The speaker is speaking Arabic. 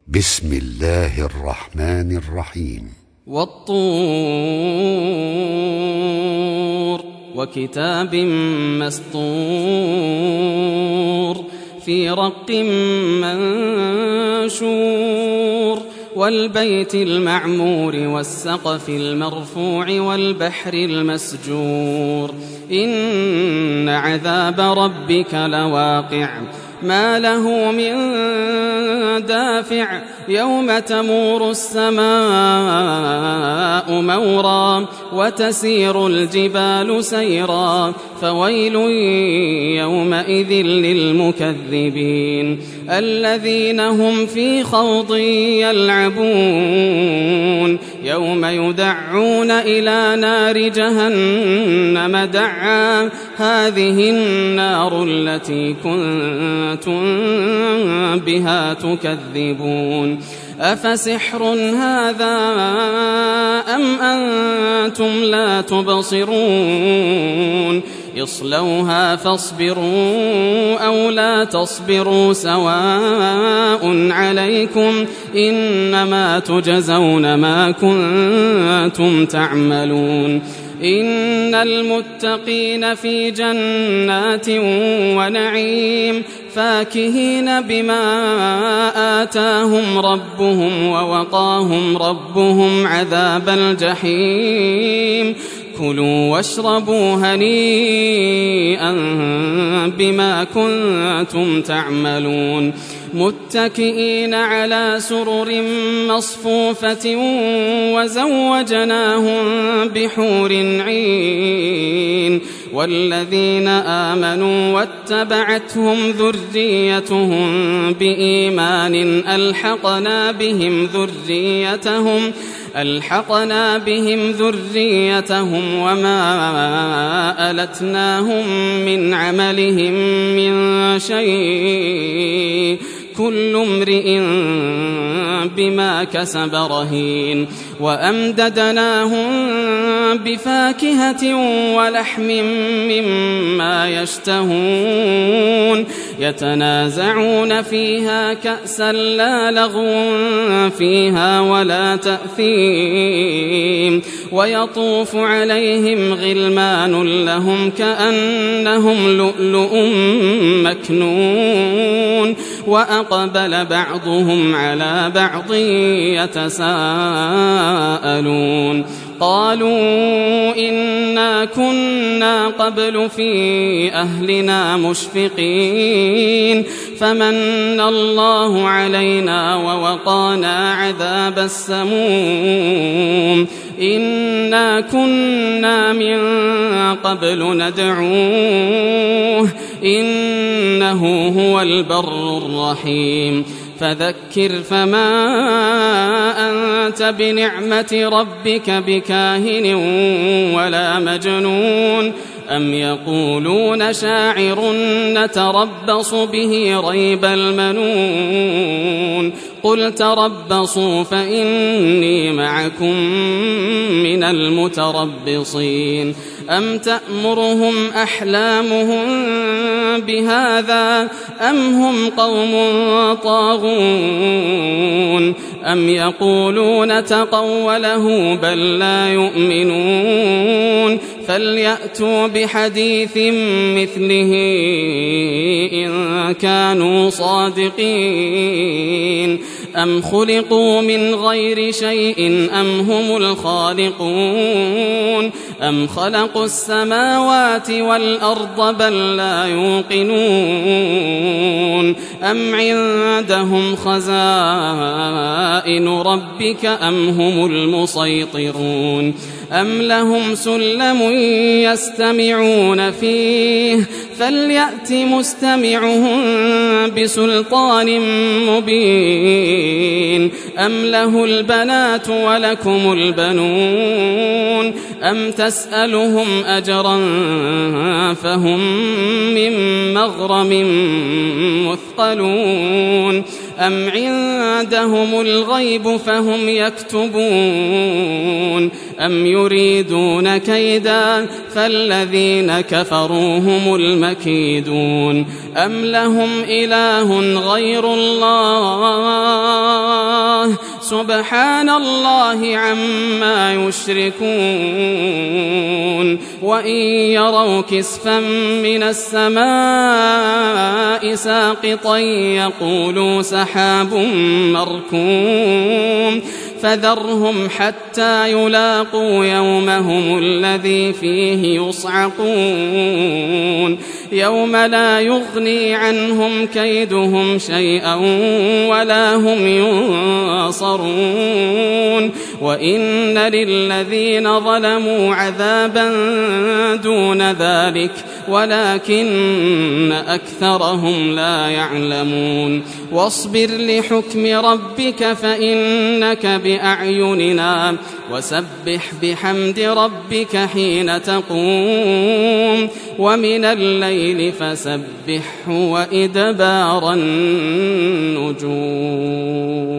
بسم الله الرحمن الرحيم. والطور وكتاب مسطور في رق منشور والبيت المعمور والسقف المرفوع والبحر المسجور إن عذاب ربك لواقع ما له من دافع يوم تمور السماء مورا وتسير الجبال سيرا فويل يومئذ للمكذبين الذين هم في خوض يلعبون يوم يدعون إلى نار جهنم دعا هذه النار التي كنتم بها تكذبون أفسحر هذا أم أنتم لا تبصرون اصلوها فاصبروا أو لا تصبروا سواء عليكم إنما تجزون ما كنتم تعملون إن المتقين في جنات ونعيم فاكهين بما آتاهم ربهم ووقاهم ربهم عذاب الجحيم كلوا واشربوا هنيئا بما كنتم تعملون متكئين على سرر مصفوفة وزوجناهم بحور عين والذين آمنوا واتبعتهم ذريتهم بإيمان ألحقنا بهم ذريتهم وما ألتناهم من عملهم من شيء كل امرئ بما كسب رهين وأمددناهم بفاكهة ولحم مما يشتهون يتنازعون فيها كأسا لا لغو فيها ولا تأثيم ويطوف عليهم غلمان لهم كأنهم لؤلؤ مكنون وأقبل بعضهم على بعض يتساءلون قالوا إنا كنا قبل في أهلنا مشفقين فمن الله علينا ووقانا عذاب السموم إنا كنا من قبل ندعوه إنه هو البر الرحيم فذكر فما أنت بنعمة ربك بكاهن ولا مجنون أم يقولون شاعر نتربص به ريب المنون قل تربصوا فإني معكم من المتربصين أم تأمرهم أحلامهم بهذا أم هم قوم طاغون أم يقولون تقوله بل لا يؤمنون فليأتوا بحديث مثله إن كانوا صادقين أم خلقوا من غير شيء أم هم الخالقون أم خلقوا السماوات والأرض بل لا يوقنون أم عندهم خزائن ربك أم هم المسيطرون أم لهم سلم يستمعون فيه فليأت مستمعهم بسلطان مبين أم له البنات ولكم البنون أم تسألهم أجرا فهم من مغرم مثقلون أم عندهم الغيب فهم يكتبون أم يريدون كيدا فالذين كفروا هم المكيدون أم لهم إله غير الله سبحان الله عما يشركون وإن يروا كسفا من السماء ساقطا يقولوا سحاب مركوم فذرهم حتى يلاقوا يومهم الذي فيه يصعقون يوم لا يغني عنهم كيدهم شيئا ولا هم ينصرون وإن للذين ظلموا عذابا دون ذلك ولكن أكثرهم لا يعلمون واصبر لحكم ربك فإنك بأعيننا وسبح بحمد ربك حين تقوم ومن الليل فسبحه وإدبار النجوم.